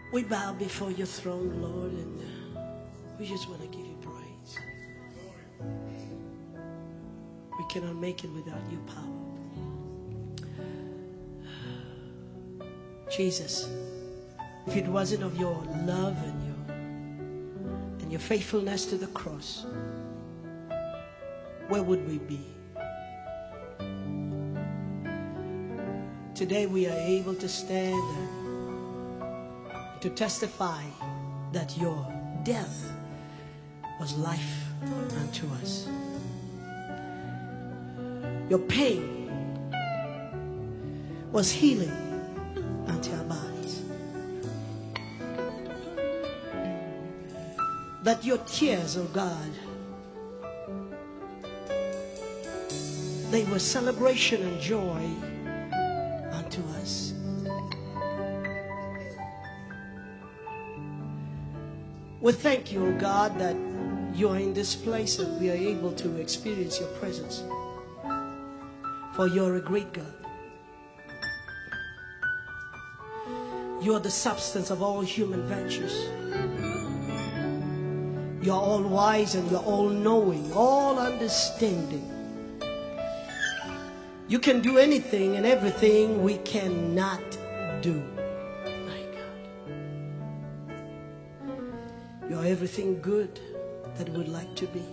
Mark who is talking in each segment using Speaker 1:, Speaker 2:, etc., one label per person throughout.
Speaker 1: We bow before your throne, Lord, and we just want to give you praise. We cannot make it without your power. Jesus, if it wasn't of your love and your faithfulness to the cross, where would we be? Today we are able to stand to testify that your death was life unto us. Your pain was healing unto our bodies. That your tears, oh God, they were celebration and joy unto us. We thank you, oh God, that you are in this place and we are able to experience your presence. For you are a great God. You are the substance of all human virtues. You are all wise and you are all knowing, all understanding. You can do anything and everything we cannot do. My God. You are everything good that we'd like to be.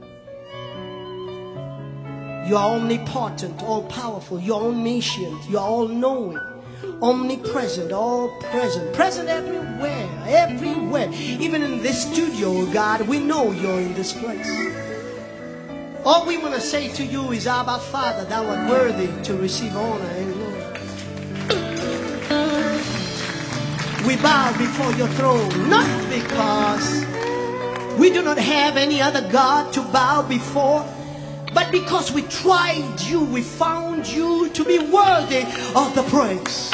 Speaker 1: You are omnipotent, all-powerful. You are omniscient. You are all-knowing, omnipresent, all-present. Present everywhere, everywhere. Even in this studio, God, we know you're in this place. All we want to say to you is, Abba, Father, thou art worthy to receive honor and glory. We bow before your throne, not because we do not have any other God to bow before, but because we tried you, we found you to be worthy of the praise.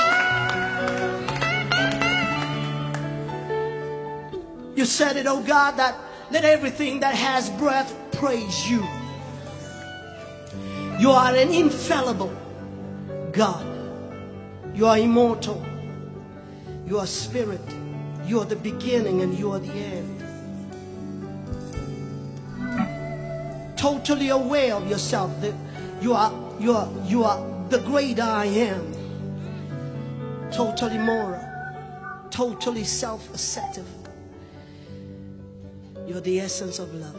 Speaker 1: You said it, oh God, that let everything that has breath praise you. You are an infallible God. You are immortal. You are spirit. You are the beginning and you are the end. Totally aware of yourself that you are the great I am. Totally moral. Totally self-assertive. You're the essence of love.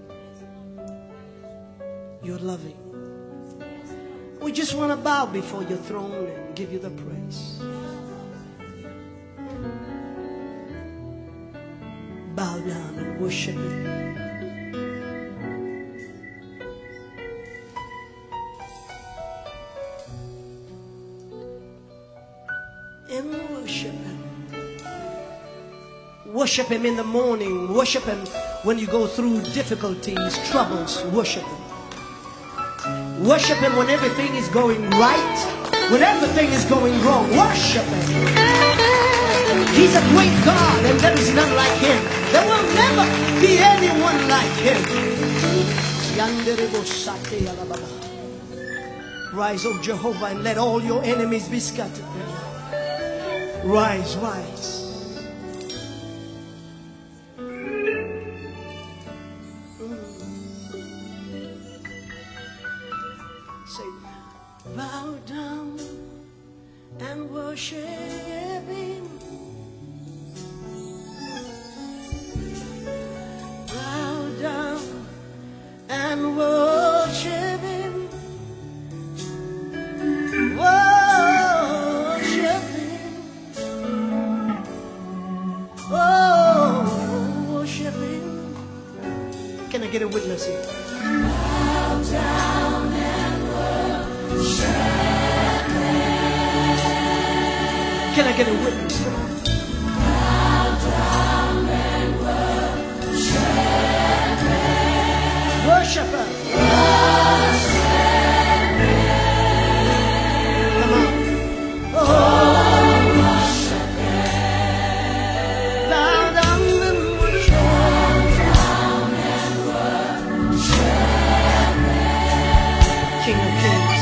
Speaker 1: You're loving. We just want to bow before your throne and give you the praise. Bow down and worship him. And worship him. Worship him in the morning. Worship him when you go through difficulties, troubles. Worship him. Worship him when everything is going right, when everything is going wrong. Worship him. He's a great God and there is none like him. There will never be anyone like him. Rise, O Jehovah, and let all your enemies be scattered. Rise, rise. Bow down and worship him. Bow down and worship him. Worship him. Oh, worship him. Can I get a witness here? Bow down and can I get a witness? Bow down and worship him. Come on. Oh, worship him. Bow down and worship. King of Kings.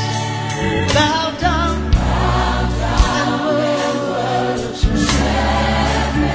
Speaker 1: Bow down and worship.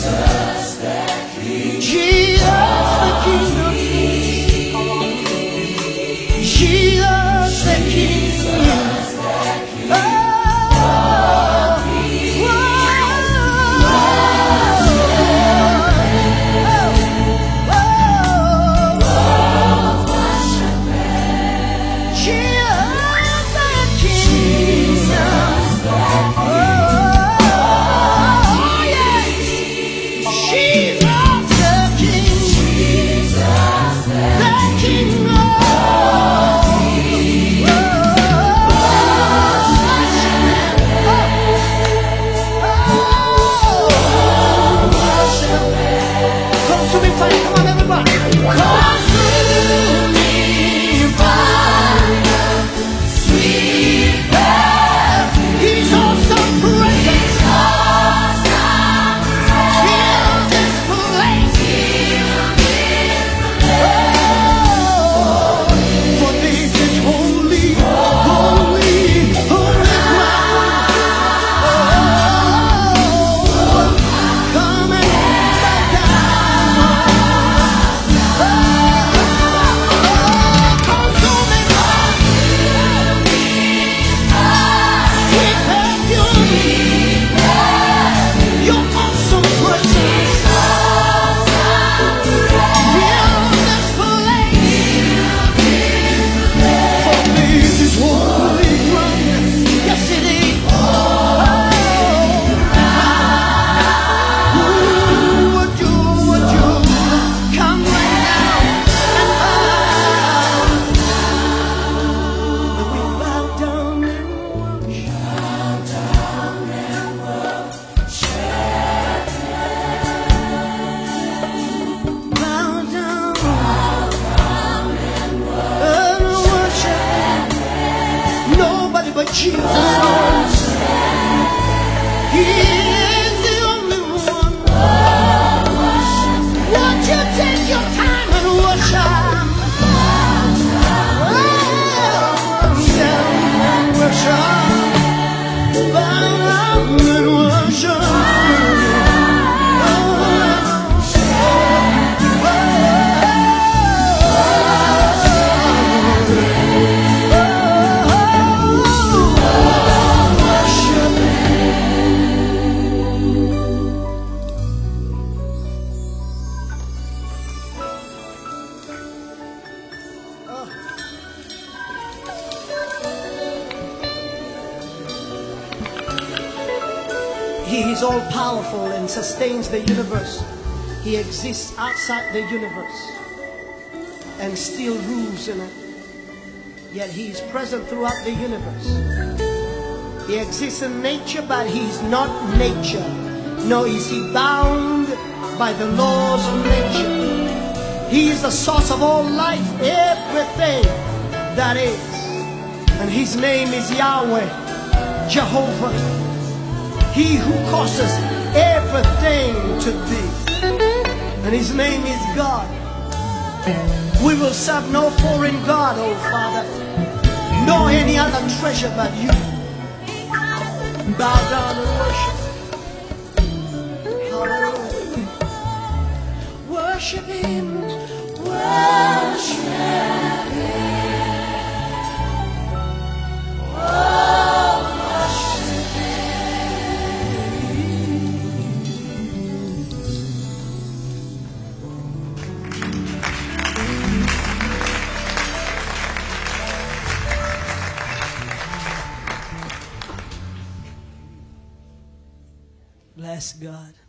Speaker 1: He is all powerful and sustains the universe. He exists outside the universe and still rules in it. Yet he is present throughout the universe. He exists in nature, but he is not nature. Nor is he bound by the laws of nature. He is the source of all life, everything that is. And his name is Yahweh, Jehovah. He who causes everything to be. And his name is God. We will serve no foreign God, oh Father, nor any other treasure but you. Bow down and worship. Hallelujah. Worship him. Worship him. Oh, worship Bless God.